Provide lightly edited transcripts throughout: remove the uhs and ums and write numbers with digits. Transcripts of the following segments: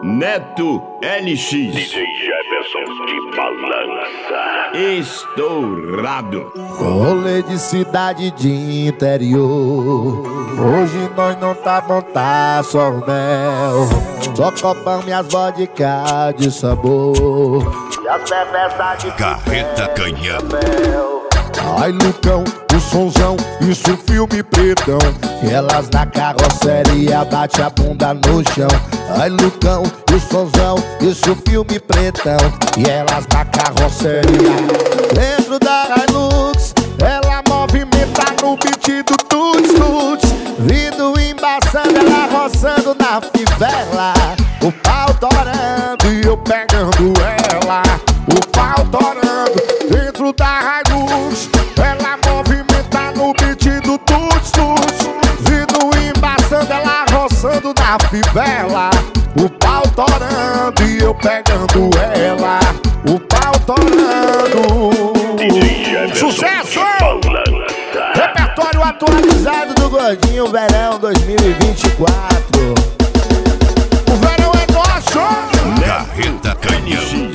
Neto LX, DJ Jefferson de Balança, estourado. Rolê de cidade de interior. Hoje nós não tá bom, tá só o mel. Só copão minhas vodka de sabor e as bebeças de Carreta Canhão. Ai, Lucão, o sonzão, isso filme pretão. E elas na carroceria bate a bunda no chão. Ai, Lucão, o sonzão, isso filme pretão. E elas na carroceria dentro da Hilux, ela movimenta no beat do tuts-tuts. Vindo embaçando, ela roçando na fivela. O pau torando e eu pegando ela. O pau torando dentro da Hilux, ela movimenta no beat do tuts-tuts. Vindo embaçando, ela roçando na fivela. O pau torando e eu pegando ela. O pau torando. Sucesso! Repertório atualizado do Gordinho Verão 2024. O verão é nosso! Carreta Canhão.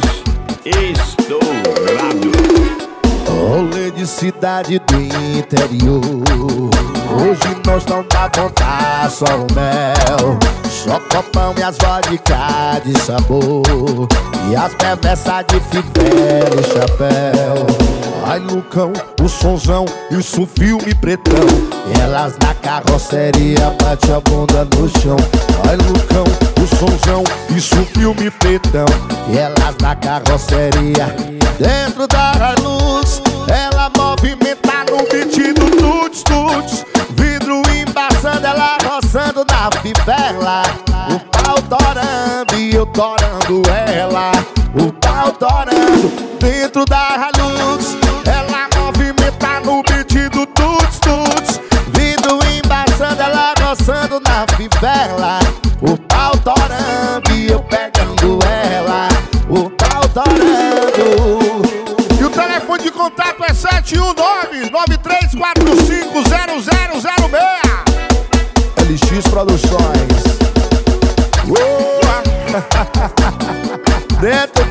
Estourado. Rolê de cidade do interior. Hoje nós não tá bom, tá só o mel. Só copão e as vodka de sabor e as bebeças de fivela e chapéu. Ai, Lucão, o sonzão, isso filme pretão. E elas na carroceria bate a bunda no chão. Ai, Lucão, o sonzão, isso filme pretão. E elas na carroceria dentro da Hilux, ela movimenta no beat do tuts-tuts. Vidro embaçando, ela roçando na fivela. O pau torando e eu torando ela. O pau torando dentro da Hilux, ela movimenta no beat do tuts-tuts. Vidro embaçando, ela roçando na fivela. O pau torando e eu pegando ela. O pau torando. E o telefone de contato é 719-9345-0006. LX Produções. Dentro